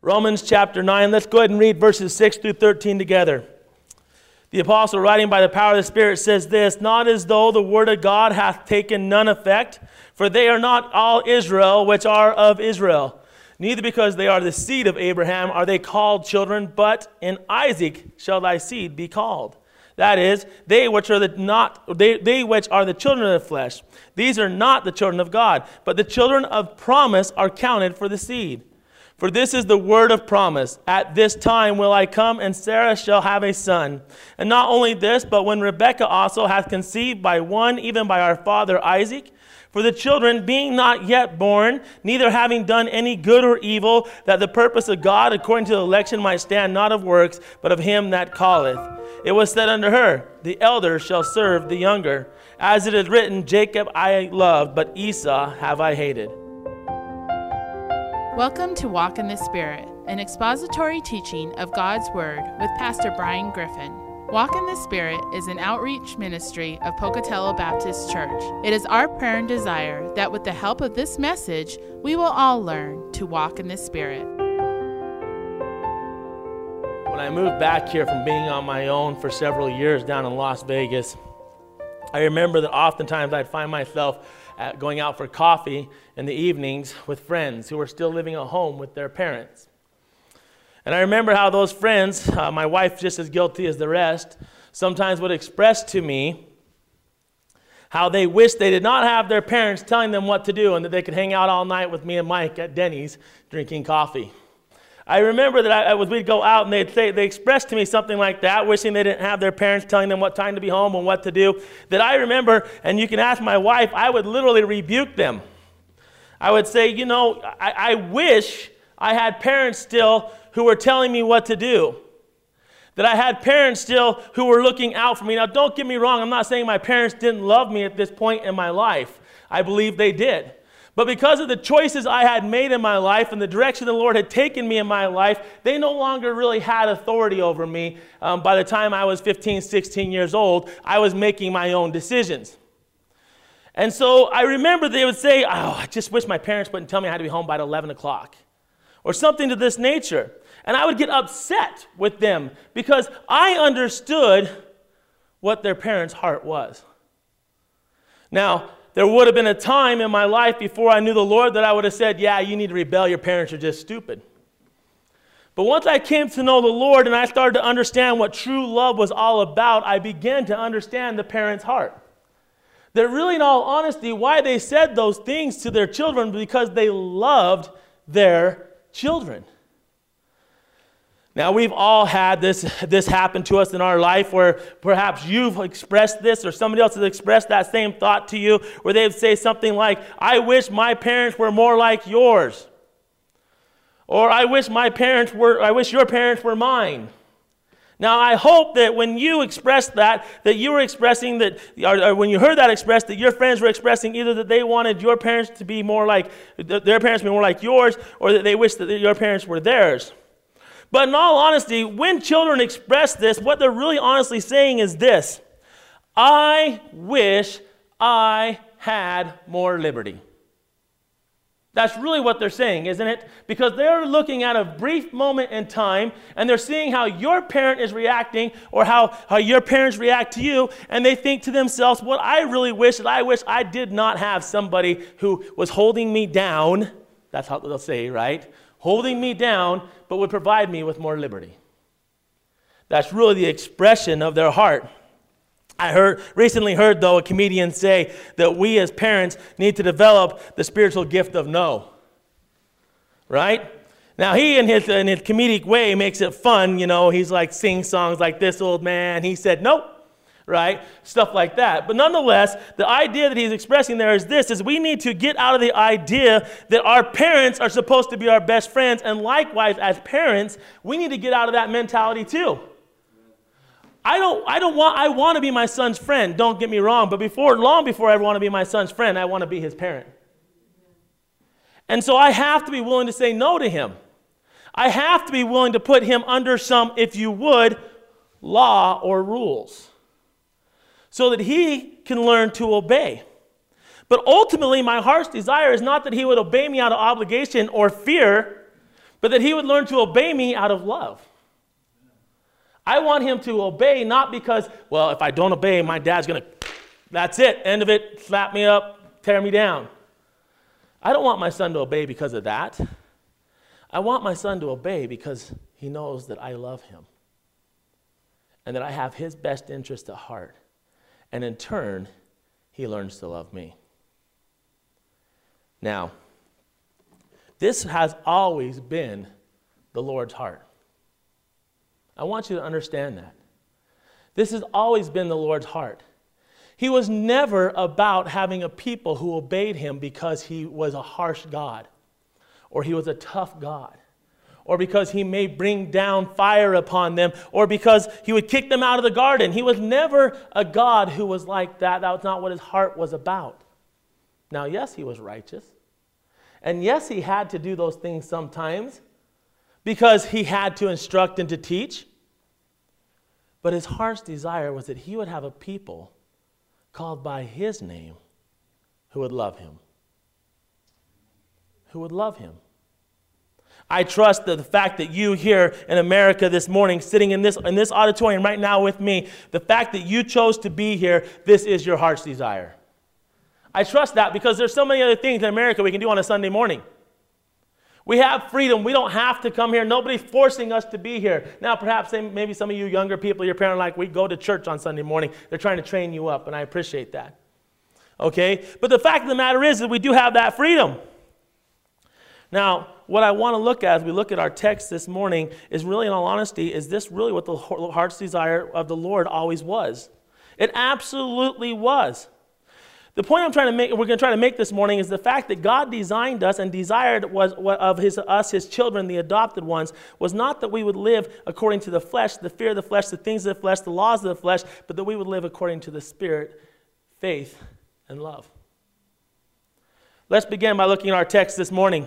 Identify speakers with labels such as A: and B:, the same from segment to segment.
A: Romans chapter 9, let's go ahead and read verses 6 through 13 together. The apostle, writing by the power of the Spirit, says this, "Not as though the word of God hath taken none effect, for they are not all Israel which are of Israel. Neither because they are the seed of Abraham are they called children, but in Isaac shall thy seed be called. That is, they which are the children of the flesh. These are not the children of God, but the children of promise are counted for the seed. For this is the word of promise. At this time will I come, and Sarah shall have a son. And not only this, but when Rebekah also hath conceived by one, even by our father Isaac, for the children being not yet born, neither having done any good or evil, that the purpose of God according to the election might stand not of works, but of him that calleth. It was said unto her, the elder shall serve the younger. As it is written, Jacob I loved, but Esau have I hated."
B: Welcome to Walk in the Spirit, an expository teaching of God's Word with Pastor Brian Griffin. Walk in the Spirit is an outreach ministry of Pocatello Baptist Church. It is our prayer and desire that with the help of this message, we will all learn to walk in the Spirit.
A: When I moved back here from being on my own for several years down in Las Vegas, I remember that oftentimes I'd find myself going out for coffee in the evenings with friends who were still living at home with their parents. And I remember how those friends, my wife just as guilty as the rest, sometimes would express to me how they wished they did not have their parents telling them what to do and that they could hang out all night with me and Mike at Denny's drinking coffee. I remember that we'd go out and they expressed to me something like that, wishing they didn't have their parents telling them what time to be home and what to do, that I remember, and you can ask my wife, I would literally rebuke them. I would say, I wish I had parents still who were telling me what to do, that I had parents still who were looking out for me. Now, don't get me wrong, I'm not saying my parents didn't love me at this point in my life. I believe they did. But because of the choices I had made in my life and the direction the Lord had taken me in my life, they no longer really had authority over me. By the time I was 15, 16 years old, I was making my own decisions. And so I remember they would say, I just wish my parents wouldn't tell me I had to be home by 11 o'clock. Or something to this nature. And I would get upset with them because I understood what their parents' heart was. Now, there would have been a time in my life before I knew the Lord that I would have said, yeah, you need to rebel, your parents are just stupid. But once I came to know the Lord and I started to understand what true love was all about, I began to understand the parent's heart. That really, in all honesty, why they said those things to their children was because they loved their children. Now, we've all had this happen to us in our life where perhaps you've expressed this or somebody else has expressed that same thought to you where they'd say something like, I wish my parents were more like yours. Or I wish your parents were mine. Now, I hope that when you expressed that you were expressing that, or when you heard that expressed, that your friends were expressing either that they wanted your parents to be more like, their parents to be more like yours, or that they wished that your parents were theirs. But in all honesty, when children express this, what they're really honestly saying is this: I wish I had more liberty. That's really what they're saying, isn't it? Because they're looking at a brief moment in time, and they're seeing how your parent is reacting, or how your parents react to you, and they think to themselves, what I really wish is I wish I did not have somebody who was holding me down. That's how they'll say, right? Holding me down, but would provide me with more liberty. That's really the expression of their heart. I recently heard, though, a comedian say that we as parents need to develop the spiritual gift of no. Right? Now, he, in his comedic way, makes it fun. He's like sing songs like this old man. He said, nope. Right? Stuff like that. But nonetheless, the idea that he's expressing there is this, is we need to get out of the idea that our parents are supposed to be our best friends, and likewise, as parents, we need to get out of that mentality too. I want to be my son's friend, don't get me wrong, but long before I want to be my son's friend, I want to be his parent. And so I have to be willing to say no to him. I have to be willing to put him under some, if you would, law or rules, so that he can learn to obey. But ultimately, my heart's desire is not that he would obey me out of obligation or fear, but that he would learn to obey me out of love. I want him to obey not because, well, if I don't obey, my dad's going to, that's it, end of it, slap me up, tear me down. I don't want my son to obey because of that. I want my son to obey because he knows that I love him and that I have his best interest at heart. And in turn, he learns to love me. Now, this has always been the Lord's heart. I want you to understand that. This has always been the Lord's heart. He was never about having a people who obeyed him because he was a harsh God, or he was a tough God, or because he may bring down fire upon them, or because he would kick them out of the garden. He was never a God who was like that. That was not what his heart was about. Now, yes, he was righteous. And yes, he had to do those things sometimes because he had to instruct and to teach. But his heart's desire was that he would have a people called by his name who would love him. Who would love him. I trust that the fact that you here in America this morning, sitting in this auditorium right now with me, the fact that you chose to be here, this is your heart's desire. I trust that because there's so many other things in America we can do on a Sunday morning. We have freedom. We don't have to come here. Nobody's forcing us to be here. Now, perhaps maybe some of you younger people, your parents are like, we go to church on Sunday morning. They're trying to train you up, and I appreciate that. Okay? But the fact of the matter is that we do have that freedom. Now, what I want to look at as we look at our text this morning is really, in all honesty, is this really what the heart's desire of the Lord always was? It absolutely was. The point we're going to try to make this morning is the fact that God designed us and desired of us, his children, the adopted ones, was not that we would live according to the flesh, the fear of the flesh, the things of the flesh, the laws of the flesh, but that we would live according to the Spirit, faith, and love. Let's begin by looking at our text this morning.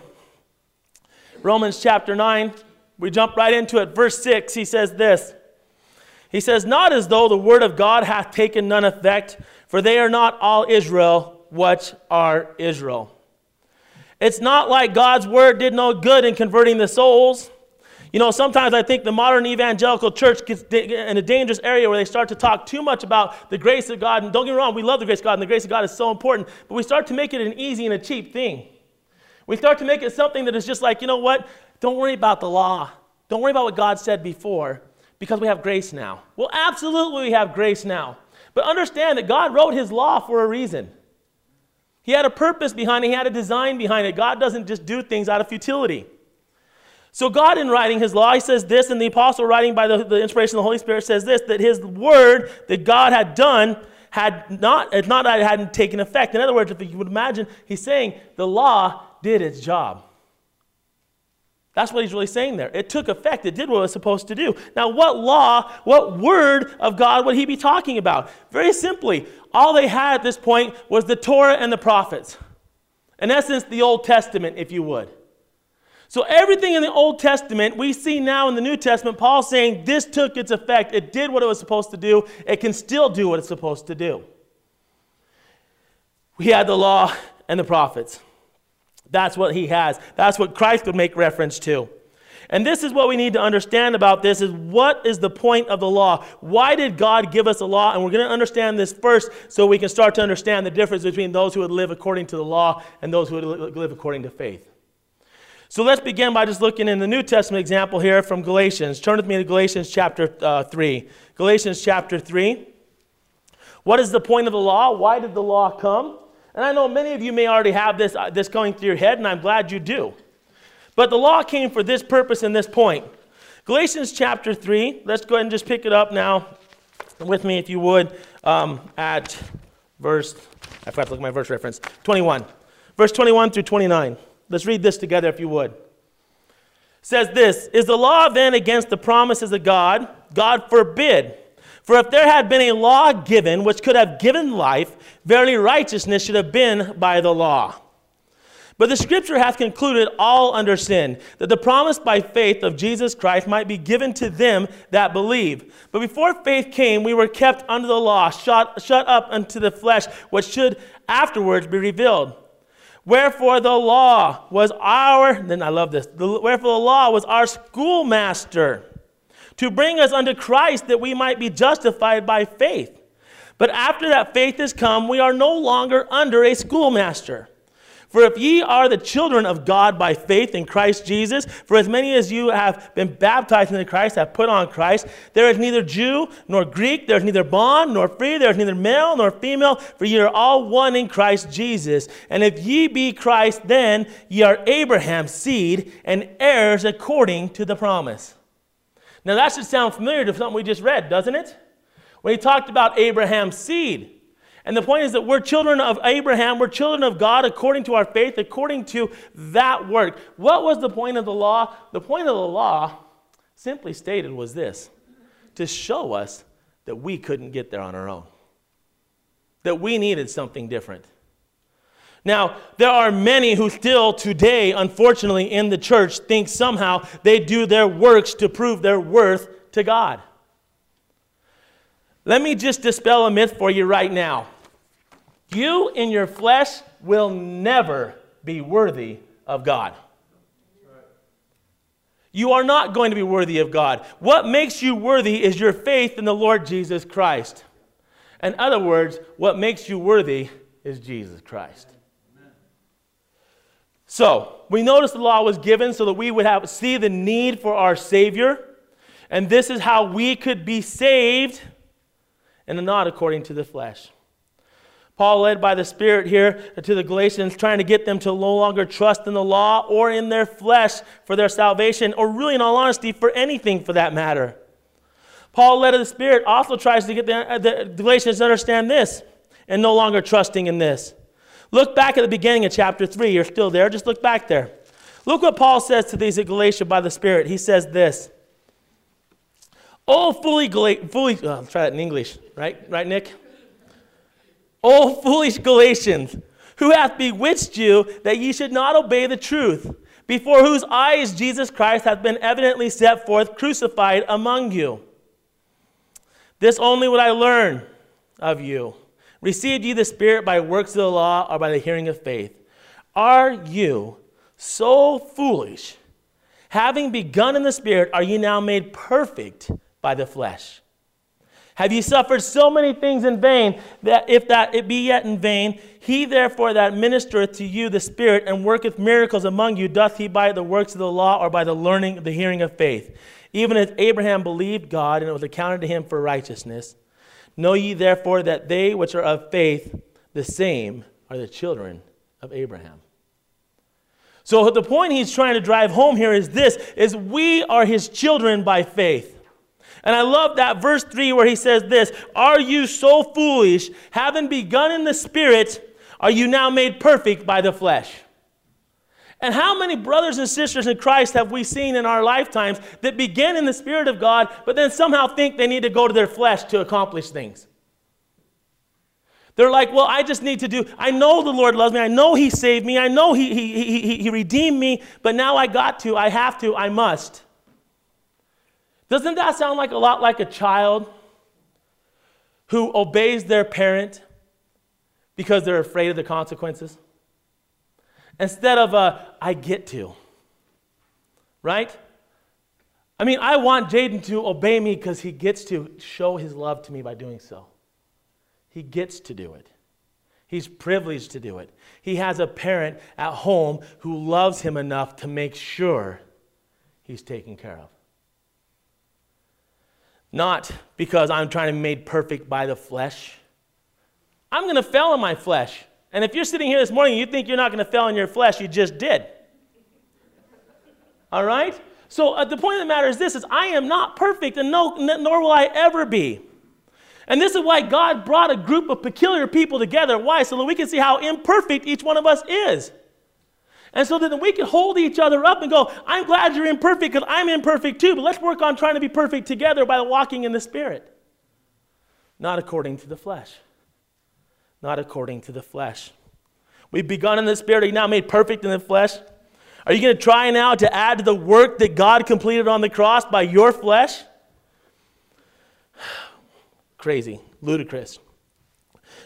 A: Romans chapter 9, we jump right into it. Verse 6, he says this. He says, not as though the word of God hath taken none effect, for they are not all Israel, which are Israel. It's not like God's word did no good in converting the souls. You know, sometimes I think the modern evangelical church gets in a dangerous area where they start to talk too much about the grace of God. And don't get me wrong, we love the grace of God, and the grace of God is so important. But we start to make it an easy and a cheap thing. We start to make it something that is just like, you know what? Don't worry about the law. Don't worry about what God said before, because we have grace now. Well, absolutely we have grace now. But understand that God wrote his law for a reason. He had a purpose behind it. He had a design behind it. God doesn't just do things out of futility. So God, in writing his law, he says this, and the apostle writing by the inspiration of the Holy Spirit says this, that his word that God had done hadn't taken effect. In other words, if you would imagine, he's saying the law did its job. That's what he's really saying there. It took effect. It did what it was supposed to do. Now, what law, what word of God would he be talking about? Very simply, all they had at this point was the Torah and the prophets. In essence, the Old Testament, if you would. So everything in the Old Testament, we see now in the New Testament, Paul saying this took its effect. It did what it was supposed to do. It can still do what it's supposed to do. We had the law and the prophets. That's what he has. That's what Christ would make reference to. And this is what we need to understand about this, is what is the point of the law? Why did God give us a law? And we're going to understand this first so we can start to understand the difference between those who would live according to the law and those who would live according to faith. So let's begin by just looking in the New Testament example here from Galatians. Turn with me to Galatians chapter 3. Galatians chapter 3. What is the point of the law? Why did the law come? And I know many of you may already have this going through your head, and I'm glad you do. But the law came for this purpose and this point. Galatians chapter 3, let's go ahead and just pick it up now with me, if you would, at verse, I forgot to look at my verse reference, 21. Verse 21 through 29. Let's read this together, if you would. It says this, is the law then against the promises of God? God forbid. For if there had been a law given which could have given life, verily righteousness should have been by the law. But the Scripture hath concluded all under sin, that the promise by faith of Jesus Christ might be given to them that believe. But before faith came, we were kept under the law, shut up unto the flesh, which should afterwards be revealed. Wherefore the law was wherefore the law was our schoolmaster, to bring us unto Christ, that we might be justified by faith. But after that faith is come, we are no longer under a schoolmaster. For if ye are the children of God by faith in Christ Jesus, for as many as you have been baptized into Christ have put on Christ, there is neither Jew nor Greek, there is neither bond nor free, there is neither male nor female, for ye are all one in Christ Jesus. And if ye be Christ, then ye are Abraham's seed and heirs according to the promise. Now that should sound familiar to something we just read, doesn't it? When he talked about Abraham's seed. And the point is that we're children of Abraham, we're children of God according to our faith, according to that work. What was the point of the law? The point of the law, simply stated, was this: to show us that we couldn't get there on our own, that we needed something different. Now, there are many who still today, unfortunately, in the church think somehow they do their works to prove their worth to God. Let me just dispel a myth for you right now. You in your flesh will never be worthy of God. You are not going to be worthy of God. What makes you worthy is your faith in the Lord Jesus Christ. In other words, what makes you worthy is Jesus Christ. So, we notice the law was given so that we would see the need for our Savior. And this is how we could be saved, and not according to the flesh. Paul, led by the Spirit here to the Galatians, trying to get them to no longer trust in the law or in their flesh for their salvation, or really, in all honesty, for anything for that matter. Paul, led of the Spirit, also tries to get the Galatians to understand this and no longer trusting in this. Look back at the beginning of chapter 3. You're still there. Just look back there. Look what Paul says to these Galatians by the Spirit. He says this. I'll try that in English, right, Nick? O foolish Galatians, who hath bewitched you that ye should not obey the truth, before whose eyes Jesus Christ hath been evidently set forth crucified among you. This only would I learn of you. Received ye the Spirit by works of the law, or by the hearing of faith? Are you so foolish? Having begun in the Spirit, are ye now made perfect by the flesh? Have ye suffered so many things in vain, that if that it be yet in vain, he therefore that ministereth to you the Spirit and worketh miracles among you, doth he by the works of the law, or by the hearing of faith? Even as Abraham believed God, and it was accounted to him for righteousness. Know ye therefore that they which are of faith, the same are the children of Abraham. So the point he's trying to drive home here is this, is we are his children by faith. And I love that verse 3 where he says this, are you so foolish, having begun in the Spirit, are you now made perfect by the flesh? And how many brothers and sisters in Christ have we seen in our lifetimes that begin in the Spirit of God, but then somehow think they need to go to their flesh to accomplish things? They're like, well, I just need to I know the Lord loves me. I know he saved me. I know he redeemed me, but now I have to, I must. Doesn't that sound like a lot like a child who obeys their parent because they're afraid of the consequences? Instead of I get to, right? I mean, I want Jaden to obey me because he gets to show his love to me by doing so. He gets to do it. He's privileged to do it. He has a parent at home who loves him enough to make sure he's taken care of. Not because I'm trying to be made perfect by the flesh. I'm going to fail in my flesh. And if you're sitting here this morning and you think you're not going to fail in your flesh, you just did. All right? So the point of the matter is this, is I am not perfect, and nor will I ever be. And this is why God brought a group of peculiar people together. Why? So that we can see how imperfect each one of us is. And so that we can hold each other up and go, I'm glad you're imperfect because I'm imperfect too, but let's work on trying to be perfect together by walking in the Spirit. Not according to the flesh. Not according to the flesh. We've begun in the Spirit. Are you now made perfect in the flesh? Are you going to try now to add to the work that God completed on the cross by your flesh? Crazy. Ludicrous.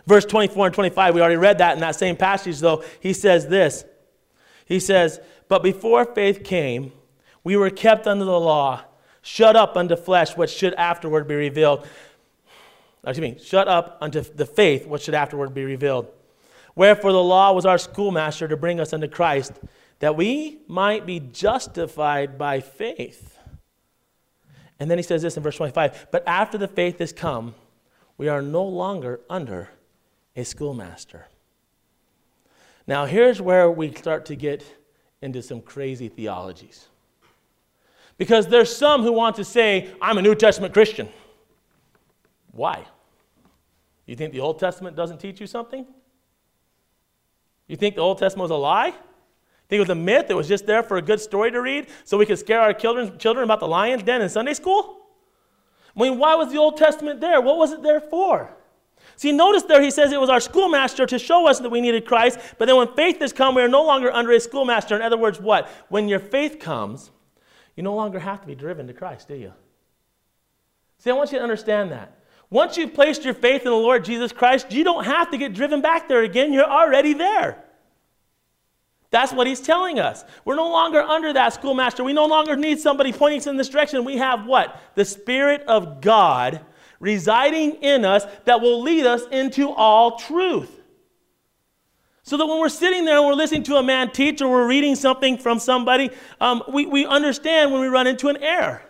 A: Verse 24 and 25, we already read that in that same passage, though. He says this. He says, but before faith came, we were kept under the law, shut up unto flesh, which should afterward be revealed. Shut up unto the faith, which should afterward be revealed. Wherefore the law was our schoolmaster to bring us unto Christ, that we might be justified by faith. And then he says this in verse 25, but after the faith is come, we are no longer under a schoolmaster. Now here's where we start to get into some crazy theologies. Because there's some who want to say, I'm a New Testament Christian. Why? You think the Old Testament doesn't teach you something? You think the Old Testament was a lie? You think it was a myth? It was just there for a good story to read so we could scare our children about the lion's den in Sunday school? I mean, why was the Old Testament there? What was it there for? See, notice there he says it was our schoolmaster to show us that we needed Christ, but then when faith has come, we are no longer under a schoolmaster. In other words, what? When your faith comes, you no longer have to be driven to Christ, do you? See, I want you to understand that. Once you've placed your faith in the Lord Jesus Christ, you don't have to get driven back there again. You're already there. That's what he's telling us. We're no longer under that schoolmaster. We no longer need somebody pointing us in this direction. We have what? The Spirit of God residing in us that will lead us into all truth. So that when we're sitting there and we're listening to a man teach or we're reading something from somebody, we understand when we run into an error.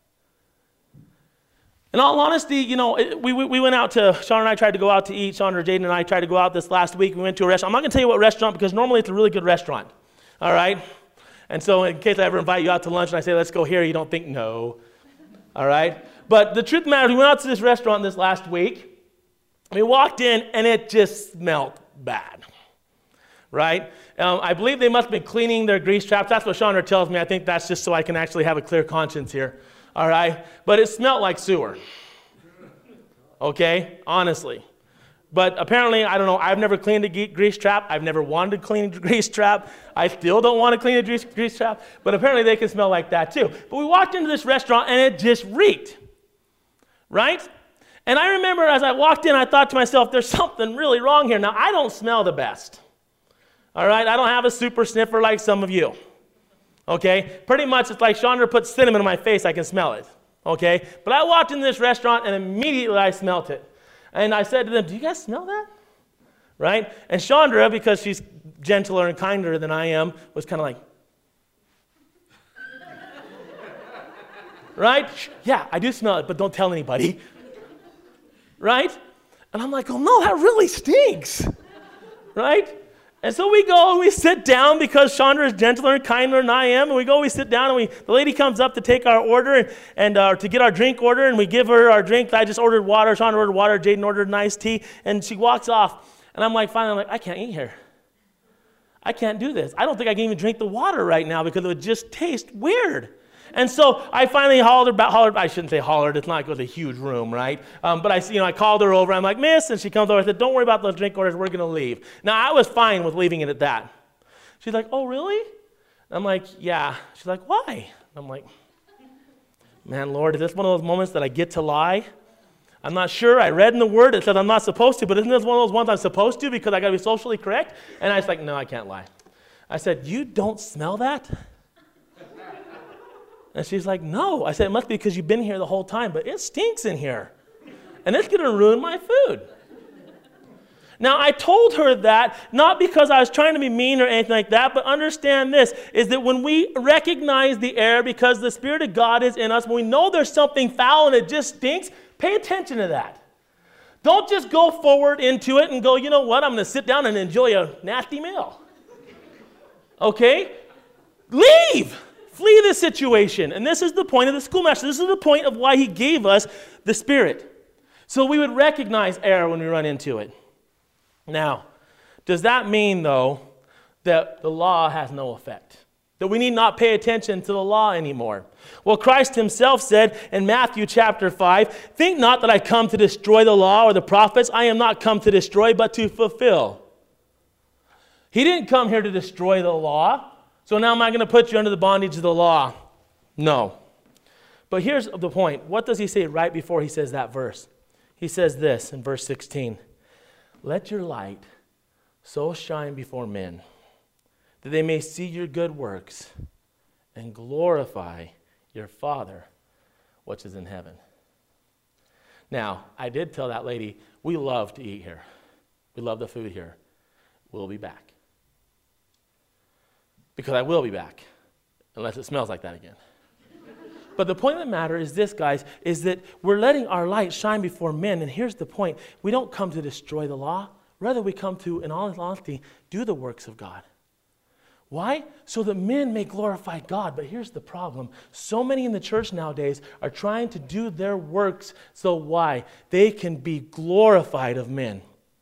A: In all honesty, you know, we went out to, Sean and I tried to go out to eat. Sean or Jaden and I tried to go out this last week. We went to a restaurant. I'm not going to tell you what restaurant because normally it's a really good restaurant. All right? And so in case I ever invite you out to lunch and I say, let's go here, you don't think no. All right? But the truth of the matter, we went out to this restaurant this last week. We walked in and it just smelled bad. Right? I believe they must have been cleaning their grease traps. That's what Chandra tells me. I think that's just so I can actually have a clear conscience here. All right? But it smelled like sewer. Okay? Honestly. But apparently, I don't know, I've never cleaned a grease trap. I've never wanted to clean a grease trap. I still don't want to clean a grease trap. But apparently they can smell like that too. But we walked into this restaurant and it just reeked. Right? And I remember as I walked in, I thought to myself, there's something really wrong here. Now, I don't smell the best. All right? I don't have a super sniffer like some of you. Okay? Pretty much it's like Chandra put cinnamon in my face, I can smell it. Okay? But I walked into this restaurant and immediately I smelt it. And I said to them, do you guys smell that? Right? And Chandra, because she's gentler and kinder than I am, was kind of like, right? Yeah, I do smell it, but don't tell anybody. Right? And I'm like, oh no, that really stinks. Right? And so we go and we sit down because Chandra is gentler and kinder than I am. And we go, we sit down, and the lady comes up to take our order and to get our drink order, and we give her our drink. I just ordered water. Chandra ordered water. Jaden ordered an iced tea. And she walks off. And I'm like, finally, I can't eat here. I can't do this. I don't think I can even drink the water right now because it would just taste weird. And so I finally hollered, I shouldn't say hollered, it's not like it was a huge room, right? But I called her over, I'm like, miss, and she comes over, I said, don't worry about those drink orders, we're going to leave. Now, I was fine with leaving it at that. She's like, oh, really? I'm like, yeah. She's like, why? I'm like, man, Lord, is this one of those moments that I get to lie? I'm not sure. I read in the Word, it says I'm not supposed to, but isn't this one of those ones I'm supposed to because I got to be socially correct? And I was like, no, I can't lie. I said, you don't smell that? And she's like, no. I said, it must be because you've been here the whole time, but it stinks in here. And it's going to ruin my food. Now, I told her that, not because I was trying to be mean or anything like that, but understand this, is that when we recognize the error because the Spirit of God is in us, when we know there's something foul and it just stinks, pay attention to that. Don't just go forward into it and go, you know what, I'm going to sit down and enjoy a nasty meal. Okay? Leave! Flee this situation. And this is the point of the schoolmaster. This is the point of why he gave us the Spirit. So we would recognize error when we run into it. Now, does that mean, though, that the law has no effect? That we need not pay attention to the law anymore? Well, Christ himself said in Matthew chapter 5, think not that I come to destroy the law or the prophets. I am not come to destroy, but to fulfill. He didn't come here to destroy the law. So now am I going to put you under the bondage of the law? No. But here's the point. What does he say right before he says that verse? He says this in verse 16. let your light so shine before men that they may see your good works and glorify your Father which is in heaven. Now, I did tell that lady, we love to eat here. We love the food here. We'll be back. Because I will be back, unless it smells like that again. But the point of the matter is this, guys, is that we're letting our light shine before men. And here's the point. We don't come to destroy the law. Rather, we come to, in all honesty, do the works of God. Why? So that men may glorify God. But here's the problem. So many in the church nowadays are trying to do their works. So why? They can be glorified of men.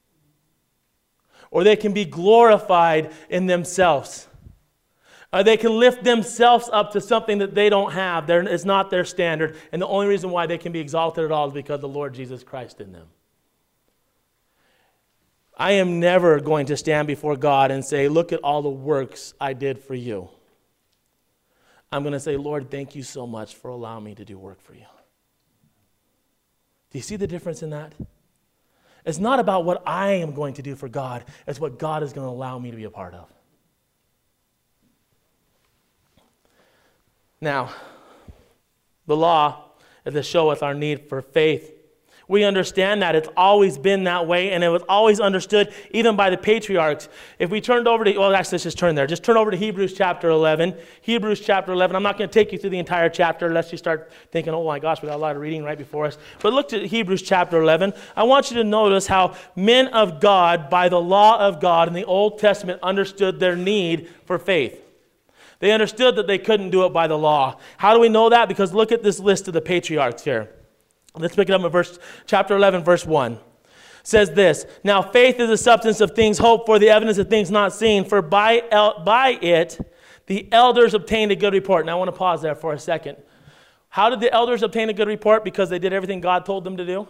A: Or they can be glorified in themselves. They can lift themselves up to something that they don't have. It's not their standard. And the only reason why they can be exalted at all is because of the Lord Jesus Christ in them. I am never going to stand before God and say, look at all the works I did for you. I'm going to say, Lord, thank you so much for allowing me to do work for you. Do you see the difference in that? It's not about what I am going to do for God. It's what God is going to allow me to be a part of. Now, the law is to show us our need for faith. We understand that. It's always been that way, and it was always understood even by the patriarchs. If we turned over to, well, actually, let's just turn there. Just turn over to Hebrews chapter 11. Hebrews chapter 11. I'm not going to take you through the entire chapter unless you start thinking, oh my gosh, we got a lot of reading right before us. But look to Hebrews chapter 11. I want you to notice how men of God, by the law of God in the Old Testament, understood their need for faith. They understood that they couldn't do it by the law. How do we know that? Because look at this list of the patriarchs here. Let's pick it up in chapter 11, verse 1. It says this, now faith is the substance of things hoped for, the evidence of things not seen. For by it the elders obtained a good report. Now I want to pause there for a second. How did the elders obtain a good report? Because they did everything God told them to do?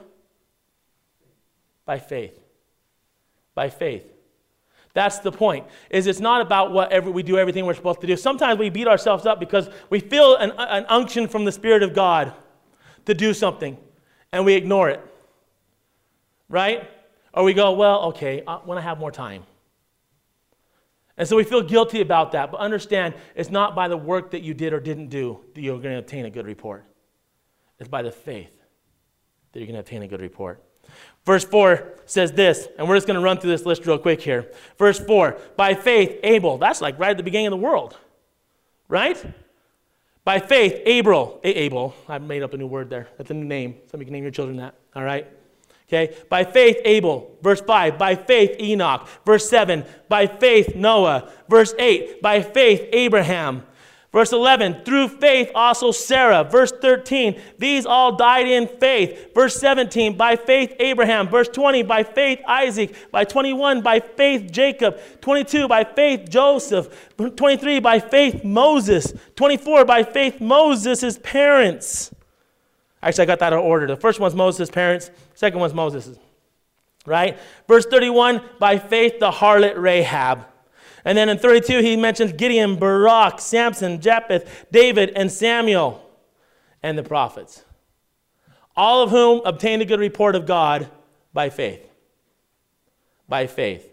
A: By faith. By faith. That's the point. It's not about we do everything we're supposed to do. Sometimes we beat ourselves up because we feel an unction from the Spirit of God to do something, and we ignore it. Right? Or we go, well, okay, when I have more time. And so we feel guilty about that. But understand, it's not by the work that you did or didn't do that you're going to obtain a good report. It's by the faith that you're going to obtain a good report. Verse 4 says this, and we're just going to run through this list real quick here. Verse 4, by faith, Abel. That's like right at the beginning of the world, right? By faith, Abel. I made up a new word there. That's a new name. Somebody can name your children that, all right? Okay, by faith, Abel. Verse 5, by faith, Enoch. Verse 7, by faith, Noah. Verse 8, by faith, Abraham. Verse 11, through faith also Sarah. Verse 13, these all died in faith. Verse 17, by faith Abraham. Verse 20, by faith Isaac. By 21, by faith Jacob. 22, by faith Joseph. 23, by faith Moses. 24, by faith Moses' parents. Actually, I got that out of order. The first one's Moses' parents. Second one's Moses'. Right? Verse 31, by faith the harlot Rahab. And then in 32, he mentions Gideon, Barak, Samson, Jephthah, David, and Samuel, and the prophets. All of whom obtained a good report of God by faith. By faith.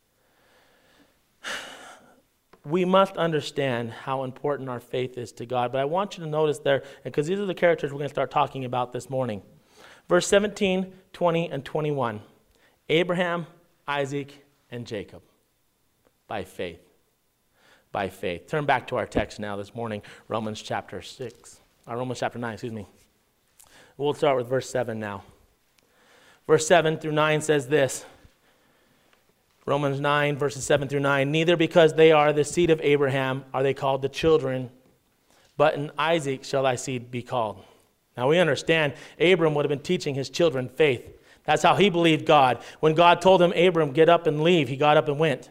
A: We must understand how important our faith is to God. But I want you to notice there, because these are the characters we're going to start talking about this morning. Verse 17, 20, and 21. Abraham, Isaac, and Jacob. By faith. By faith. Turn back to our text now this morning, Romans chapter 9, excuse me. We'll start with verse 7 now. Verse 7 through 9 says this. Romans 9, verses 7 through 9. Neither because they are the seed of Abraham are they called the children, but in Isaac shall thy seed be called. Now we understand Abram would have been teaching his children faith. That's how he believed God. When God told him, Abram, get up and leave, he got up and went.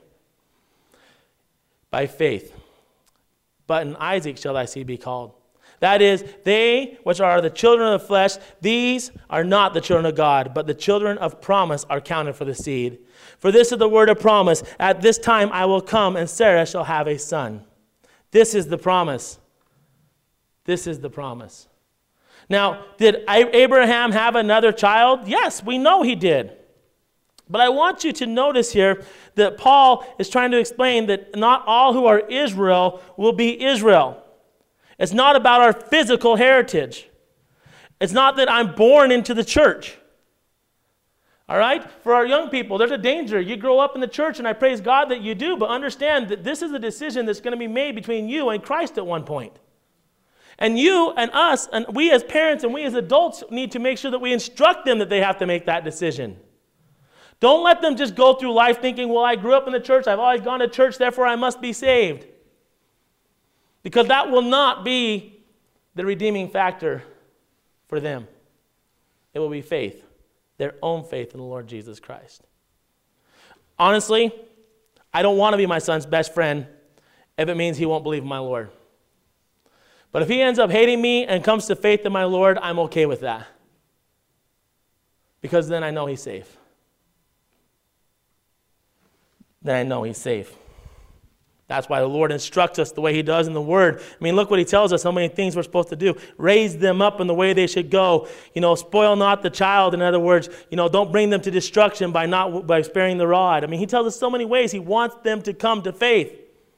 A: By faith. But in Isaac shall thy seed be called. That is, they which are the children of the flesh, these are not the children of God, but the children of promise are counted for the seed. For this is the word of promise. At this time I will come, and Sarah shall have a son. This is the promise. This is the promise. Now, did Abraham have another child? Yes, we know he did. But I want you to notice here that Paul is trying to explain that not all who are Israel will be Israel. It's not about our physical heritage. It's not that I'm born into the church. All right? For our young people, there's a danger. You grow up in the church, and I praise God that you do, but understand that this is a decision that's going to be made between you and Christ at one point. And you and us, and we as parents and we as adults need to make sure that we instruct them that they have to make that decision. Don't let them just go through life thinking, well, I grew up in the church, I've always gone to church, therefore I must be saved. Because that will not be the redeeming factor for them. It will be faith, their own faith in the Lord Jesus Christ. Honestly, I don't want to be my son's best friend if it means he won't believe in my Lord. But if he ends up hating me and comes to faith in my Lord, I'm okay with that. Because then I know he's safe. Then I know he's safe. That's why the Lord instructs us the way he does in the Word. I mean, look what he tells us, how many things we're supposed to do. Raise them up in the way they should go. Spoil not the child. In other words, don't bring them to destruction by sparing the rod. I mean, he tells us so many ways he wants them to come to faith.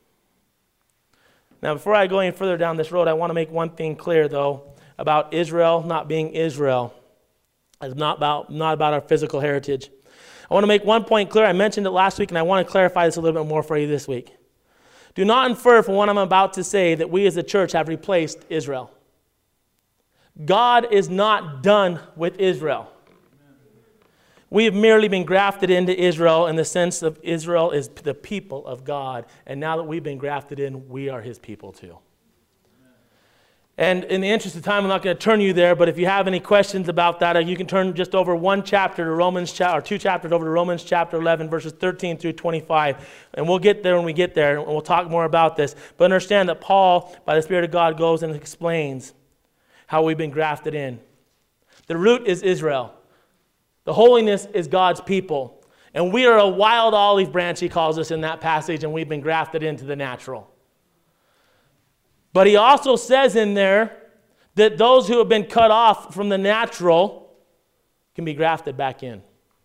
A: Now, before I go any further down this road, I want to make one thing clear, though, about Israel not being Israel. It's not about our physical heritage. I want to make one point clear. I mentioned it last week, and I want to clarify this a little bit more for you this week. Do not infer from what I'm about to say that we as a church have replaced Israel. God is not done with Israel. We have merely been grafted into Israel in the sense of Israel is the people of God. And now that we've been grafted in, we are his people too. And in the interest of time, I'm not going to turn you there, but if you have any questions about that, you can turn just over one chapter to Romans, or two chapters over to Romans chapter 11, verses 13 through 25. And we'll get there when we get there, and we'll talk more about this. But understand that Paul, by the Spirit of God, goes and explains how we've been grafted in. The root is Israel. The holiness is God's people. And we are a wild olive branch, he calls us in that passage, and we've been grafted into the natural. But he also says in there that those who have been cut off from the natural can be grafted back in.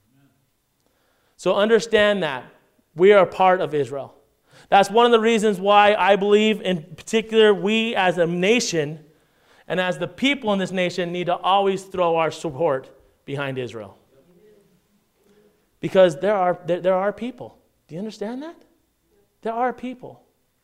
A: So understand that. We are a part of Israel. That's one of the reasons why I believe, in particular, we as a nation and as the people in this nation need to always throw our support behind Israel. Because there are people. Do you understand that? There are people.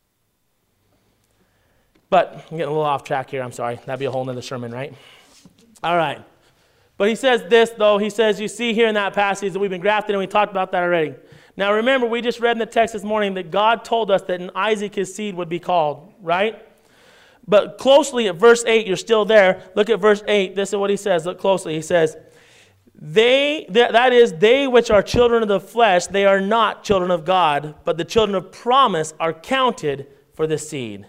A: But I'm getting a little off track here. I'm sorry. That'd be a whole nother sermon, right? All right. But he says this, though. He says, you see here in that passage that we've been grafted, and we talked about that already. Now, remember, we just read in the text this morning that God told us that in Isaac his seed would be called, right? But closely at verse 8, you're still there. Look at verse 8. This is what he says. Look closely. He says, that is, they which are children of the flesh, they are not children of God, but the children of promise are counted for the seed.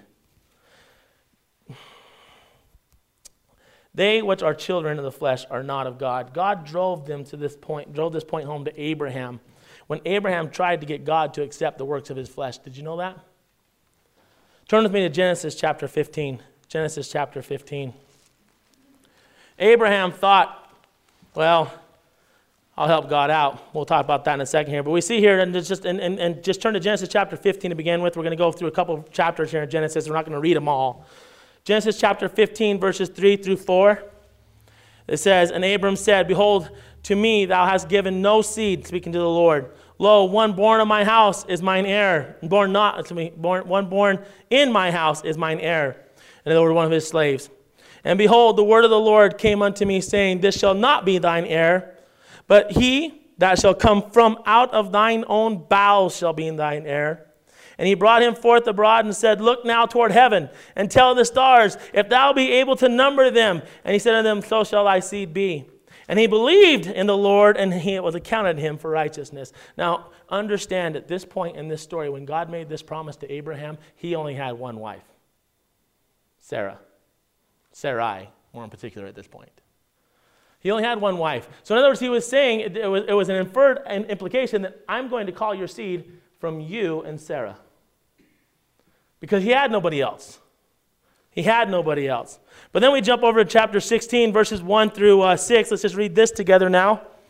A: They which are children of the flesh are not of God. God drove this point home to Abraham when Abraham tried to get God to accept the works of his flesh. Did you know that? Turn with me to Genesis chapter 15. Genesis chapter 15. Abraham thought, well, I'll help God out. We'll talk about that in a second here. But we see here, and just turn to Genesis chapter 15 to begin with. We're going to go through a couple of chapters here in Genesis. We're not going to read them all. Genesis chapter 15, verses 3 through 4. It says, and Abram said, behold, to me thou hast given no seed, speaking to the Lord. Lo, one born of my house is mine heir. One born in my house is mine heir. In other words, one of his slaves. And behold, the word of the Lord came unto me, saying, this shall not be thine heir, but he that shall come from out of thine own bowels shall be thine heir. And he brought him forth abroad and said, look now toward heaven, and tell the stars, if thou be able to number them. And he said unto them, so shall thy seed be. And he believed in the Lord, and it was accounted to him for righteousness. Now, understand at this point in this story, when God made this promise to Abraham, he only had one wife, Sarai, more in particular at this point. He only had one wife. So in other words, he was saying, it was an inferred implication that I'm going to call your seed from you and Sarah. Because he had nobody else. He had nobody else. But then we jump over to chapter 16, verses 1 through 6. Let's just read this together now.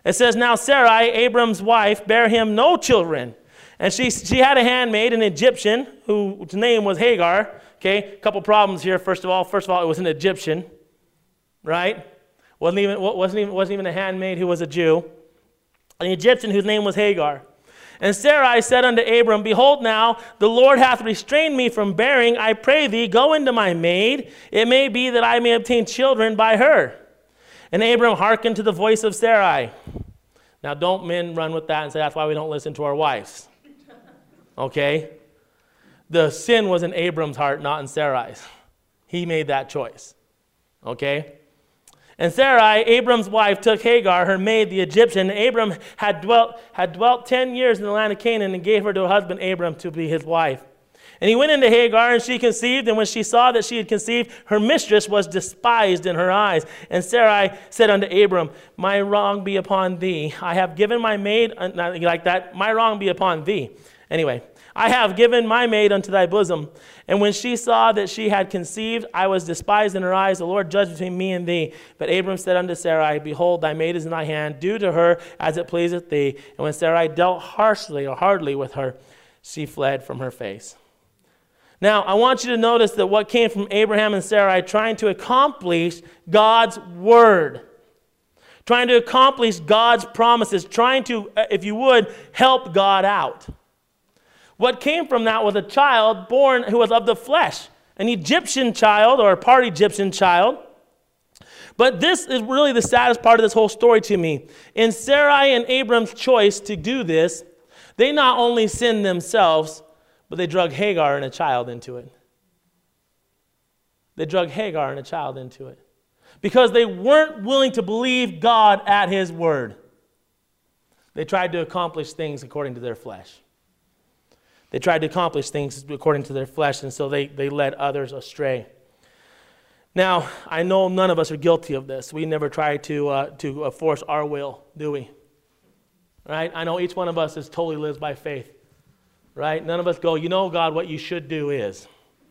A: It says, now Sarai, Abram's wife, bare him no children. And she had a handmaid, an Egyptian, whose name was Hagar. Okay, a couple problems here. First of all, it was an Egyptian, right? Wasn't even a handmaid who was a Jew. An Egyptian whose name was Hagar. And Sarai said unto Abram, behold now, the Lord hath restrained me from bearing. I pray thee, go into my maid. It may be that I may obtain children by her. And Abram hearkened to the voice of Sarai. Now don't men run with that and say that's why we don't listen to our wives. Okay? The sin was in Abram's heart, not in Sarai's. He made that choice. Okay? And Sarai, Abram's wife, took Hagar, her maid, the Egyptian. Abram had dwelt 10 years in the land of Canaan and gave her to her husband Abram to be his wife. And he went into Hagar, and she conceived. And when she saw that she had conceived, her mistress was despised in her eyes. And Sarai said unto Abram, my wrong be upon thee. I have given my maid, not like that, my wrong be upon thee. Anyway, I have given my maid unto thy bosom. And when she saw that she had conceived, I was despised in her eyes. The Lord judged between me and thee. But Abram said unto Sarai, behold, thy maid is in thy hand. Do to her as it pleaseth thee. And when Sarai dealt harshly or hardly with her, she fled from her face. Now, I want you to notice that what came from Abraham and Sarai trying to accomplish God's word. Trying to accomplish God's promises. Trying to, if you would, help God out. What came from that was a child born who was of the flesh. An Egyptian child or a part Egyptian child. But this is really the saddest part of this whole story to me. In Sarai and Abram's choice to do this, they not only sinned themselves, but they drug Hagar and a child into it. They drug Hagar and a child into it. Because they weren't willing to believe God at his word. They tried to accomplish things according to their flesh. They tried to accomplish things according to their flesh, and so they led others astray. Now, I know none of us are guilty of this. We never try to force our will, do we? Right? I know each one of us is totally lives by faith. Right? None of us go, you know, God, what you should do is.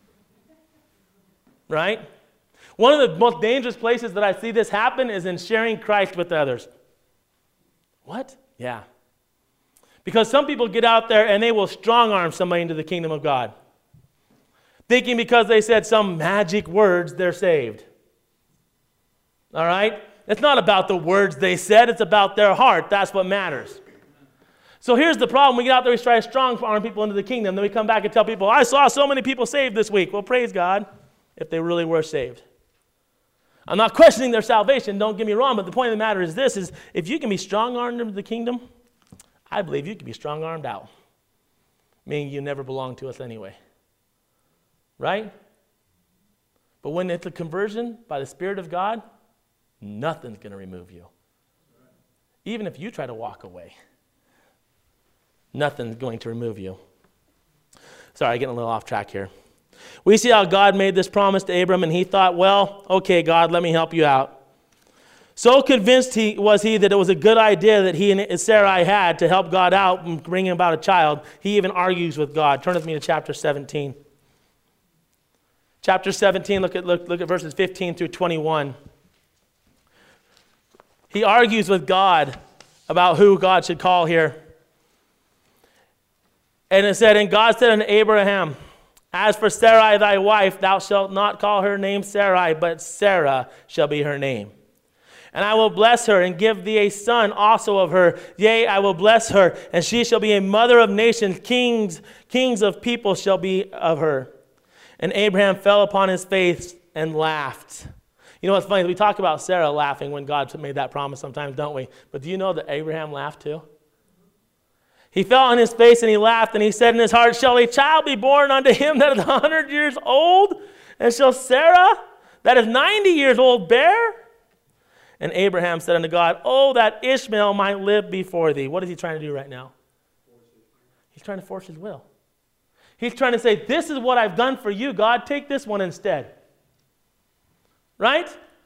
A: Right? One of the most dangerous places that I see this happen is in sharing Christ with others. What? Yeah. Because some people get out there and they will strong-arm somebody into the kingdom of God. Thinking because they said some magic words, they're saved. All right? It's not about the words they said. It's about their heart. That's what matters. So here's the problem. We get out there, we try to strong-arm people into the kingdom. Then we come back and tell people, I saw so many people saved this week. Well, praise God if they really were saved. I'm not questioning their salvation. Don't get me wrong. But the point of the matter is this, is if you can be strong-armed into the kingdom, I believe you can be strong-armed out. Meaning you never belong to us anyway. Right? But when it's a conversion by the Spirit of God, nothing's going to remove you. Even if you try to walk away. Nothing's going to remove you. Sorry, getting a little off track here. We see how God made this promise to Abram, and he thought, well, okay, God, let me help you out. So convinced was he that it was a good idea that he and Sarai had to help God out and bring about a child, he even argues with God. Turn with me to chapter 17. Chapter 17, look at verses 15 through 21. He argues with God about who God should call here. And it said, and God said unto Abraham, as for Sarai thy wife, thou shalt not call her name Sarai, but Sarah shall be her name. And I will bless her and give thee a son also of her. Yea, I will bless her, and she shall be a mother of nations. Kings of people shall be of her. And Abraham fell upon his face and laughed. You know what's funny? We talk about Sarah laughing when God made that promise sometimes, don't we? But do you know that Abraham laughed too? He fell on his face and he laughed, and he said in his heart, shall a child be born unto him that is 100 years old? And shall Sarah, that is 90 years old, bear? And Abraham said unto God, oh, that Ishmael might live before thee. What is he trying to do right now? He's trying to force his will. He's trying to say, this is what I've done for you, God. Take this one instead. Right?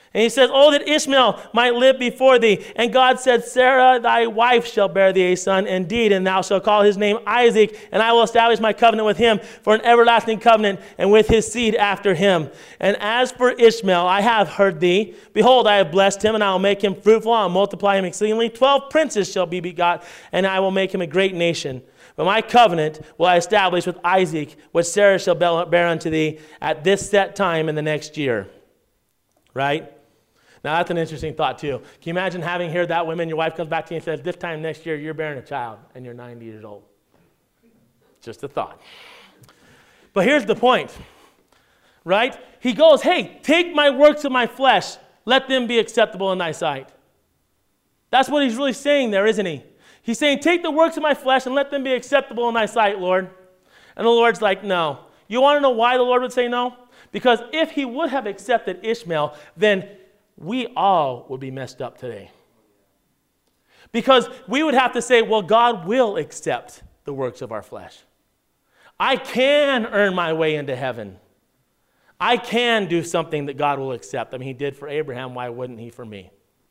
A: And he says, oh, that Ishmael might live before thee. And God said, Sarah, thy wife shall bear thee a son indeed, and thou shalt call his name Isaac, and I will establish my covenant with him for an everlasting covenant, and with his seed after him. And as for Ishmael, I have heard thee. Behold, I have blessed him, and I will make him fruitful, I will multiply him exceedingly. 12 princes shall be begot, and I will make him a great nation. But my covenant will I establish with Isaac, which Sarah shall bear unto thee at this set time in the next year. Right? Now, that's an interesting thought, too. Can you imagine having heard that woman, your wife comes back to you and says, this time next year, you're bearing a child, and you're 90 years old. Just a thought. But here's the point, right? He goes, hey, take my works of my flesh, let them be acceptable in thy sight. That's what he's really saying there, isn't he? He's saying, take the works of my flesh and let them be acceptable in thy sight, Lord. And the Lord's like, no. You want to know why the Lord would say no? Because if he would have accepted Ishmael, then we all would be messed up today. Because we would have to say, well, God will accept the works of our flesh. I can earn my way into heaven. I can do something that God will accept. I mean, he did for Abraham. Why wouldn't he for me?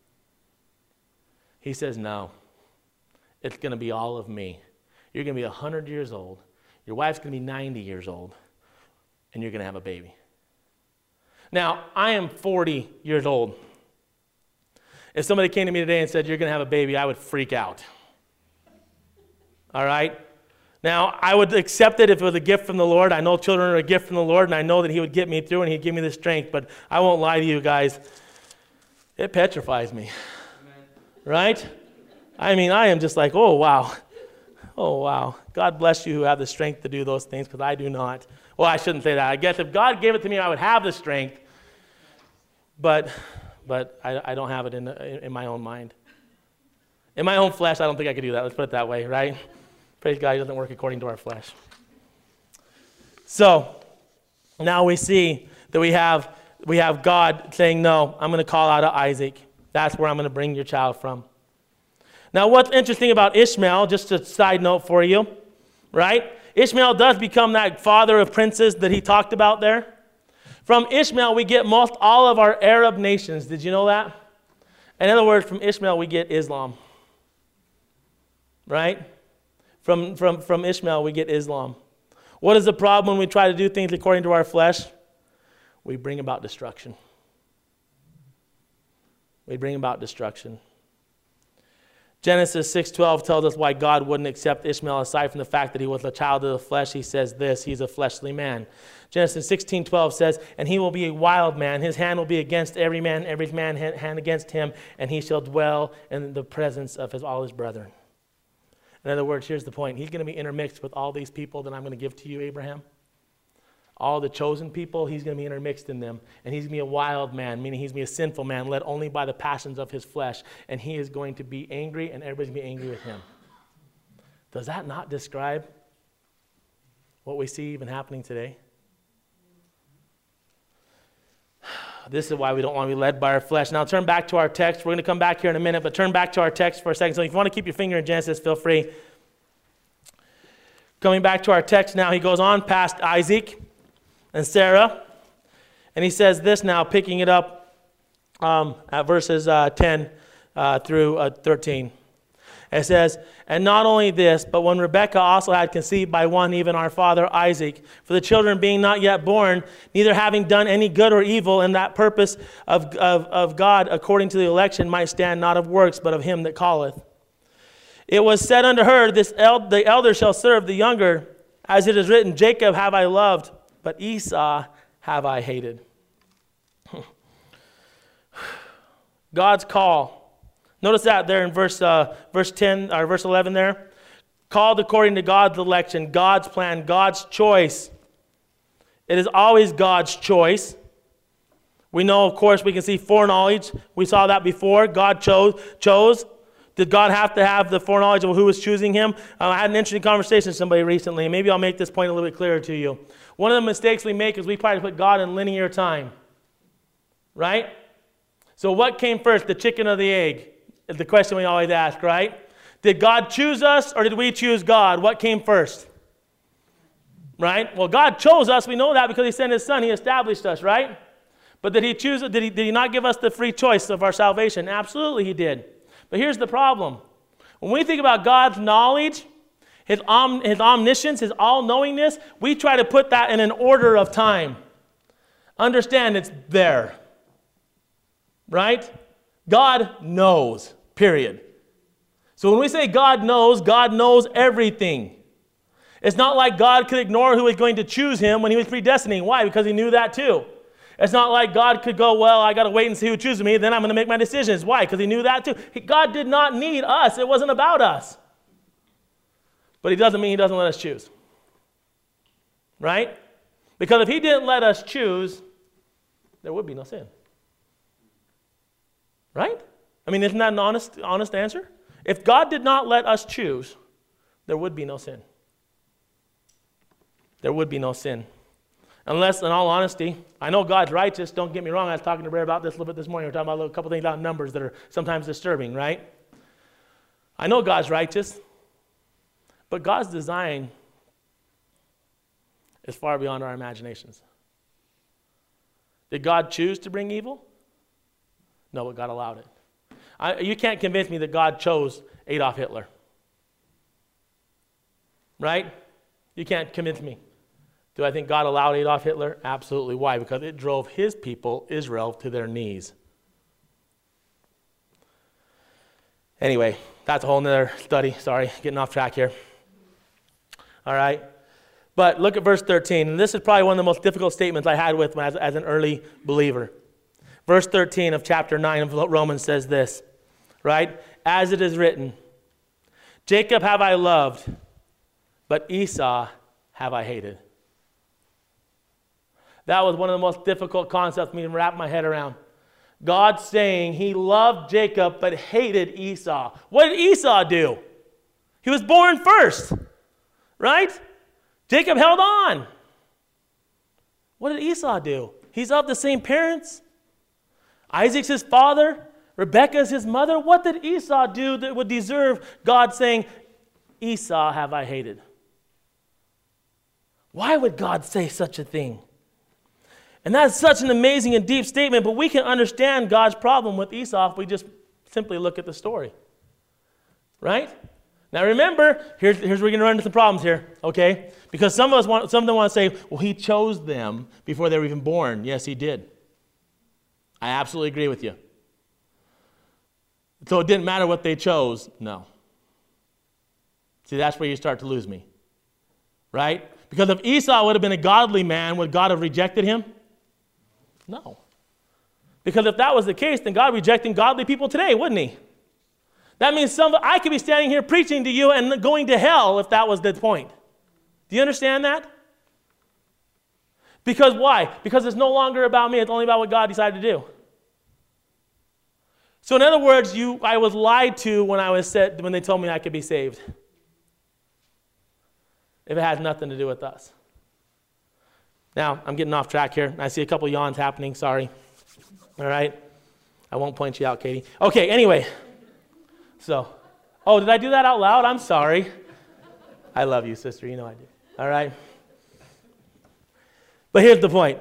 A: He says, no. It's going to be all of me. You're going to be 100 years old. Your wife's going to be 90 years old. And you're going to have a baby. Now, I am 40 years old. If somebody came to me today and said, you're going to have a baby, I would freak out. All right? Now, I would accept it if it was a gift from the Lord. I know children are a gift from the Lord, and I know that he would get me through and he'd give me the strength. But I won't lie to you guys. It petrifies me. Amen. Right? I mean, I am just like, oh, wow. Oh, wow. God bless you who have the strength to do those things, because I do not. Well, I shouldn't say that. I guess if God gave it to me, I would have the strength. But I don't have it in my own mind. In my own flesh, I don't think I could do that. Let's put it that way, right? Praise God, he doesn't work according to our flesh. So, now we see that we have God saying, no, I'm going to call out to Isaac. That's where I'm going to bring your child from. Now, what's interesting about Ishmael, just a side note for you, right? Ishmael does become that father of princes that he talked about there. From Ishmael, we get all of our Arab nations. Did you know that? In other words, from Ishmael, we get Islam. Right? From Ishmael, we get Islam. What is the problem when we try to do things according to our flesh? We bring about destruction. We bring about destruction. Genesis 6:12 tells us why God wouldn't accept Ishmael aside from the fact that he was a child of the flesh. He says this, he's a fleshly man. Genesis 16:12 says, and he will be a wild man. His hand will be against every man hand against him, and he shall dwell in the presence of all his brethren. In other words, here's the point. He's going to be intermixed with all these people that I'm going to give to you, Abraham. All the chosen people, he's going to be intermixed in them. And he's going to be a wild man, meaning he's going to be a sinful man, led only by the passions of his flesh. And he is going to be angry, and everybody's going to be angry with him. Does that not describe what we see even happening today? This is why we don't want to be led by our flesh. Now turn back to our text. We're going to come back here in a minute, but turn back to our text for a second. So if you want to keep your finger in Genesis, feel free. Coming back to our text now, he goes on past Isaac and Sarah, and he says this now, picking it up at verses 10 through 13. It says, and not only this, but when Rebekah also had conceived by one, even our father Isaac, for the children being not yet born, neither having done any good or evil, and that purpose of God according to the election might stand not of works, but of him that calleth. It was said unto her, the elder shall serve the younger, as it is written, Jacob have I loved, but Esau have I hated. God's call. Notice that there in verse 10 or verse 11 there. Called according to God's election, God's plan, God's choice. It is always God's choice. We know, of course, we can see foreknowledge. We saw that before. God chose. Did God have to have the foreknowledge of who was choosing him? I had an interesting conversation with somebody recently, and maybe I'll make this point a little bit clearer to you. One of the mistakes we make is we try to put God in linear time. Right? So what came first, the chicken or the egg? Is the question we always ask, right? Did God choose us or did we choose God? What came first? Right? Well, God chose us. We know that because he sent his son. He established us, right? But did he choose it? Did he not give us the free choice of our salvation? Absolutely he did. But here's the problem. When we think about God's knowledge, his omniscience, his all-knowingness, we try to put that in an order of time. Understand it's there. Right? God knows, period. So when we say God knows everything. It's not like God could ignore who was going to choose him when he was predestining. Why? Because he knew that too. It's not like God could go, well, I got to wait and see who chooses me, then I'm going to make my decisions. Why? Because he knew that too. God did not need us. It wasn't about us. But he doesn't mean he doesn't let us choose. Right? Because if he didn't let us choose, there would be no sin. Right? I mean, isn't that an honest answer? If God did not let us choose, there would be no sin. There would be no sin. Unless, in all honesty, I know God's righteous. Don't get me wrong. I was talking to Bear about this a little bit this morning. We were talking about a couple things about numbers that are sometimes disturbing, right? I know God's righteous. But God's design is far beyond our imaginations. Did God choose to bring evil? No, but God allowed it. You can't convince me that God chose Adolf Hitler. Right? You can't convince me. Do I think God allowed Adolf Hitler? Absolutely. Why? Because it drove his people, Israel, to their knees. Anyway, that's a whole nother study. Sorry, getting off track here. All right. But look at verse 13. And this is probably one of the most difficult statements I had with as an early believer. Verse 13 of chapter 9 of Romans says this, right? As it is written, Jacob have I loved, but Esau have I hated. That was one of the most difficult concepts for me to wrap my head around. God saying he loved Jacob but hated Esau. What did Esau do? He was born first, right? Jacob held on. What did Esau do? He's of the same parents. Isaac's his father. Rebekah's his mother. What did Esau do that would deserve God saying, Esau have I hated? Why would God say such a thing? And that's such an amazing and deep statement, but we can understand God's problem with Esau if we just simply look at the story. Right? Now remember, here's where we're going to run into some problems here, okay? Because some of them want to say, well, he chose them before they were even born. Yes, he did. I absolutely agree with you. So it didn't matter what they chose? No. See, that's where you start to lose me. Right? Because if Esau would have been a godly man, would God have rejected him? No. Because if that was the case, then God rejecting godly people today, wouldn't he? That means I could be standing here preaching to you and going to hell if that was the point. Do you understand that? Because why? Because it's no longer about me. It's only about what God decided to do. So in other words, I was lied to when they told me I could be saved. If it has nothing to do with us. Now, I'm getting off track here. I see a couple yawns happening. Sorry. All right? I won't point you out, Katie. Okay, anyway. So, did I do that out loud? I'm sorry. I love you, sister. You know I do. All right? But here's the point.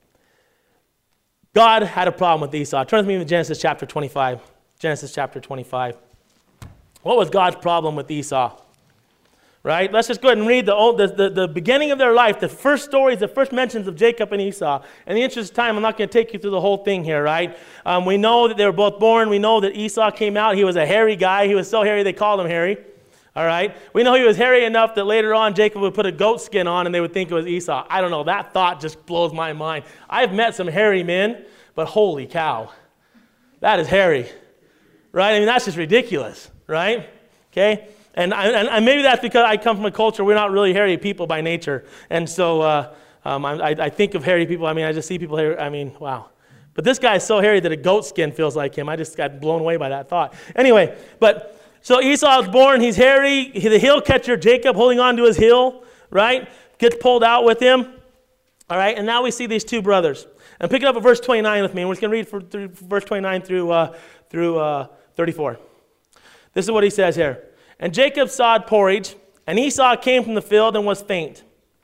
A: God had a problem with Esau. Turn with me to Genesis chapter 25. Genesis chapter 25. What was God's problem with Esau? Right? Let's just go ahead and read the beginning of their life, the first stories, the first mentions of Jacob and Esau. In the interest of time, I'm not going to take you through the whole thing here, right? We know that they were both born. We know that Esau came out. He was a hairy guy. He was so hairy they called him hairy. All right? We know he was hairy enough that later on Jacob would put a goat skin on and they would think it was Esau. I don't know. That thought just blows my mind. I've met some hairy men, but holy cow. That is hairy. Right? I mean, that's just ridiculous. Right? Okay? And maybe that's because I come from a culture, we're not really hairy people by nature. And so I think of hairy people, I just see people hairy, wow. But this guy is so hairy that a goat skin feels like him. I just got blown away by that thought. Anyway, so Esau is born, he's hairy, the heel catcher Jacob holding on to his heel, right? Gets pulled out with him. All right, and now we see these two brothers. And pick it up at verse 29 with me, and we're just going to read through verse 29 through 34. This is what he says here. And Jacob sawed porridge, and Esau came from the field and was faint.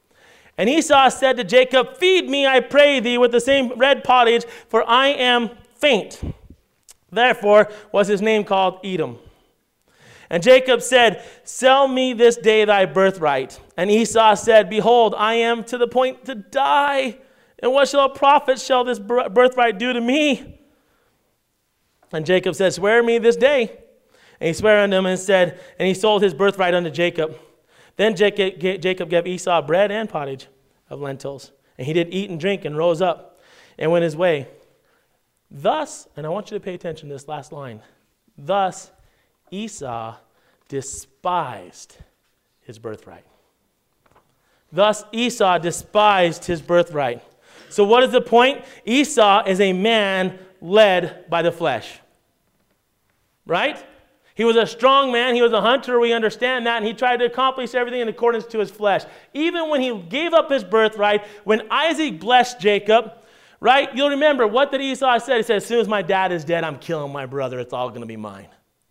A: And Esau said to Jacob, feed me, I pray thee, with the same red pottage, for I am faint. Therefore was his name called Edom. And Jacob said, sell me this day thy birthright. And Esau said, behold, I am to the point to die. And what shall a profit shall this birthright do to me? And Jacob said, swear me this day. And he sware unto him and said, and he sold his birthright unto Jacob. Then Jacob gave Esau bread and pottage of lentils. And he did eat and drink and rose up and went his way. Thus, and I want you to pay attention to this last line, thus Esau despised his birthright. Thus Esau despised his birthright. So what is the point? Esau is a man led by the flesh. Right? He was a strong man. He was a hunter. We understand that. And he tried to accomplish everything in accordance to his flesh. Even when he gave up his birthright, when Isaac blessed Jacob, right? You'll remember, what did Esau say? He said, as soon as my dad is dead, I'm killing my brother. It's all going to be mine.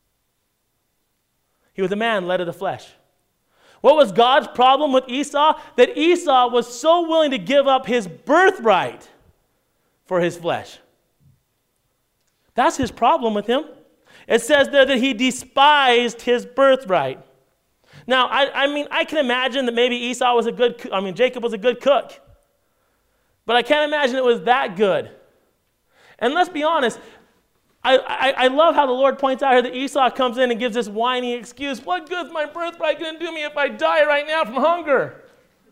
A: He was a man led of the flesh. What was God's problem with Esau? That Esau was so willing to give up his birthright for his flesh. That's his problem with him. It says there that he despised his birthright. Now, I can imagine that maybe Jacob was a good cook. But I can't imagine it was that good. And let's be honest, I love how the Lord points out here that Esau comes in and gives this whiny excuse. What good is my birthright going to do me if I die right now from hunger?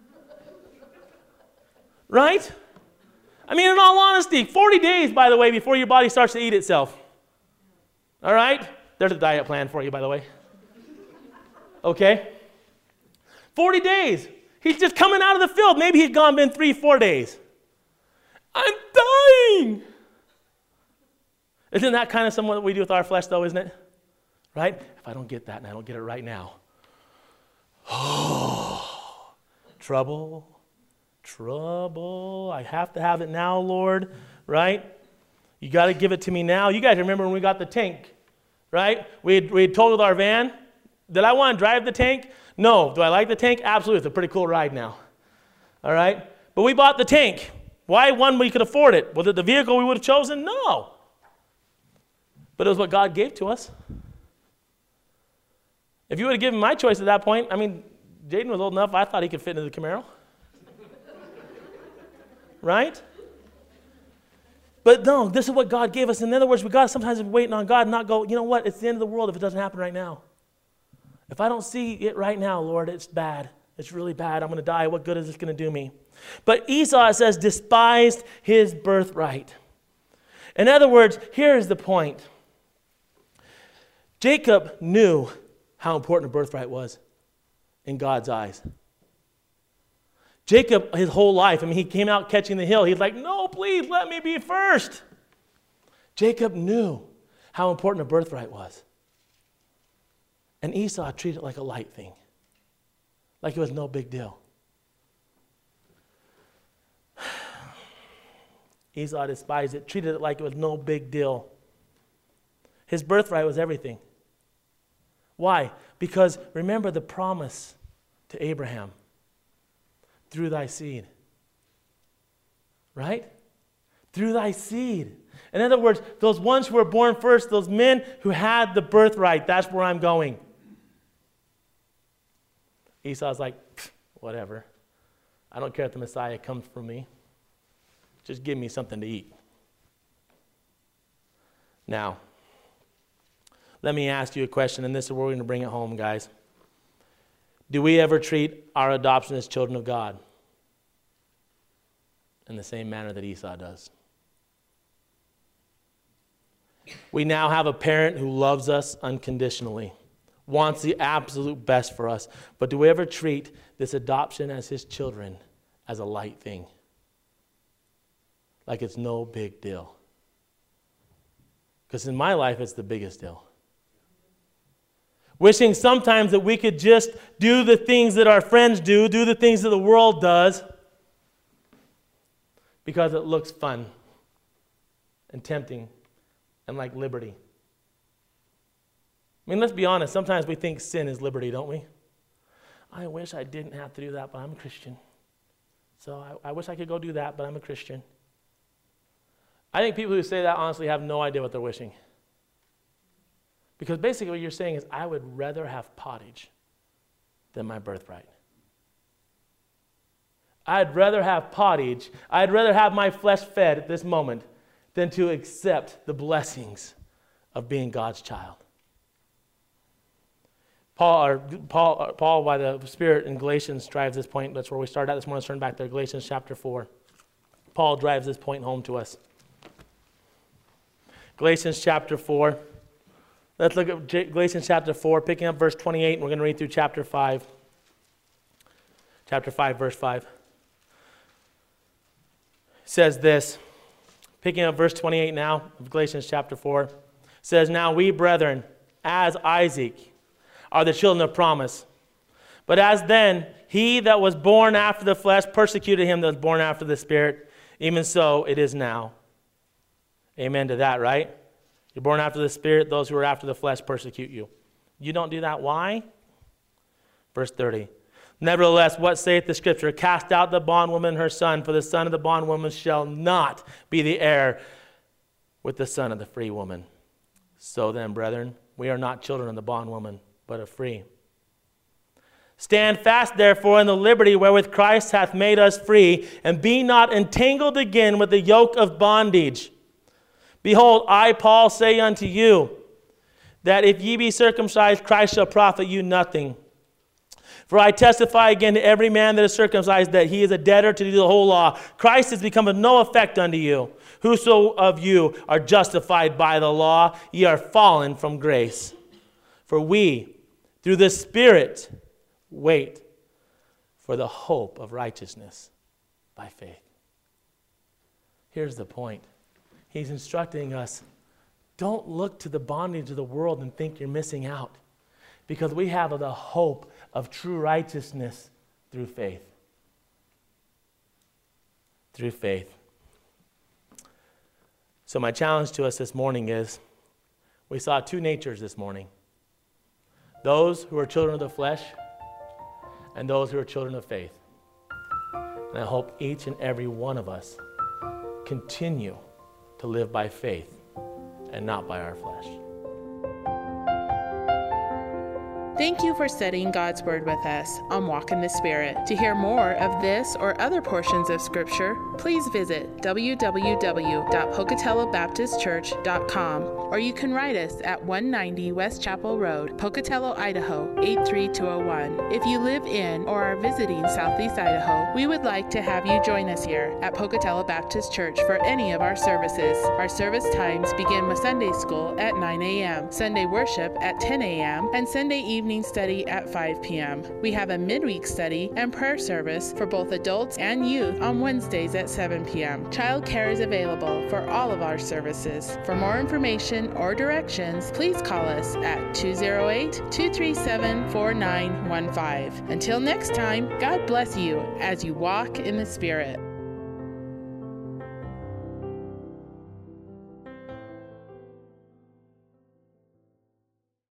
A: Right? I mean, in all honesty, 40 days, by the way, before your body starts to eat itself. All right? There's a diet plan for you, by the way. Okay? 40 days. He's just coming out of the field. Maybe he's been 3-4 days. I'm dying. Isn't that kind of somewhat what we do with our flesh, though, isn't it? Right? If I don't get that and I don't get it right now. Oh, trouble. I have to have it now, Lord. Right? You got to give it to me now. You guys remember when we got the tank, right? We had totaled our van. Did I want to drive the tank? No. Do I like the tank? Absolutely. It's a pretty cool ride now. All right? But we bought the tank. Why? One, we could afford it. Was it the vehicle we would have chosen? No. But it was what God gave to us. If you would have given my choice at that point, Jaden was old enough, I thought he could fit into the Camaro. Right? But no, this is what God gave us. In other words, we got to sometimes be waiting on God and not go, you know what, it's the end of the world if it doesn't happen right now. If I don't see it right now, Lord, it's bad. It's really bad. I'm going to die. What good is this going to do me? But Esau, it says, despised his birthright. In other words, here is the point. Jacob knew how important a birthright was in God's eyes. Jacob, his whole life, he came out catching the hill. He's like, no, please let me be first. Jacob knew how important a birthright was. And Esau treated it like a light thing, like it was no big deal. Esau despised it, treated it like it was no big deal. His birthright was everything. Why? Because remember the promise to Abraham. Through thy seed. Right? Through thy seed. In other words, those ones who were born first, those men who had the birthright, that's where I'm going. Esau's like, whatever. I don't care if the Messiah comes from me. Just give me something to eat. Now, let me ask you a question, and this is where we're going to bring it home, guys. Do we ever treat our adoption as children of God in the same manner that Esau does? We now have a parent who loves us unconditionally, wants the absolute best for us. But do we ever treat this adoption as his children as a light thing? Like it's no big deal. Because in my life, it's the biggest deal. Wishing sometimes that we could just do the things that our friends do the things that the world does, because it looks fun and tempting and like liberty. Let's be honest, sometimes we think sin is liberty, don't we? I wish I didn't have to do that, but I'm a Christian. So I wish I could go do that, but I'm a Christian. I think people who say that honestly have no idea what they're wishing. Because basically what you're saying is, I would rather have pottage than my birthright. I'd rather have pottage, I'd rather have my flesh fed at this moment than to accept the blessings of being God's child. Paul, by the Spirit in Galatians, drives this point. That's where we started at this morning. Let's turn back there, Galatians chapter 4. Paul drives this point home to us. Galatians chapter 4. Let's look at Galatians chapter 4, picking up verse 28, and we're going to read through chapter 5. Chapter 5, verse 5. It says this, picking up verse 28 now, of Galatians chapter 4. It says, now we, brethren, as Isaac, are the children of promise. But as then, he that was born after the flesh persecuted him that was born after the Spirit, even so it is now. Amen to that, right? You're born after the Spirit, those who are after the flesh persecute you. You don't do that, why? Verse 30. Nevertheless, what saith the Scripture? Cast out the bondwoman and her son, for the son of the bondwoman shall not be the heir with the son of the free woman. So then, brethren, we are not children of the bondwoman, but of free. Stand fast, therefore, in the liberty wherewith Christ hath made us free, and be not entangled again with the yoke of bondage. Behold, I, Paul, say unto you, that if ye be circumcised, Christ shall profit you nothing. For I testify again to every man that is circumcised, that he is a debtor to do the whole law. Christ is become of no effect unto you. Whoso of you are justified by the law, ye are fallen from grace. For we, through the Spirit, wait for the hope of righteousness by faith. Here's the point. He's instructing us, don't look to the bondage of the world and think you're missing out, because we have the hope of true righteousness through faith. Through faith. So my challenge to us this morning is, we saw two natures this morning. Those who are children of the flesh and those who are children of faith. And I hope each and every one of us continue to live by faith and not by our flesh.
B: Thank you for studying God's Word with us on Walk in the Spirit. To hear more of this or other portions of Scripture, please visit www.pocatellobaptistchurch.com, or you can write us at 190 West Chapel Road, Pocatello, Idaho, 83201. If you live in or are visiting Southeast Idaho, we would like to have you join us here at Pocatello Baptist Church for any of our services. Our service times begin with Sunday school at 9 a.m., Sunday worship at 10 a.m., and Sunday evening study at 5 p.m. We have a midweek study and prayer service for both adults and youth on Wednesdays at 7 p.m. Child care is available for all of our services. For more information or directions, please call us at 208-237-4915. Until next time, God bless you as you walk in the Spirit.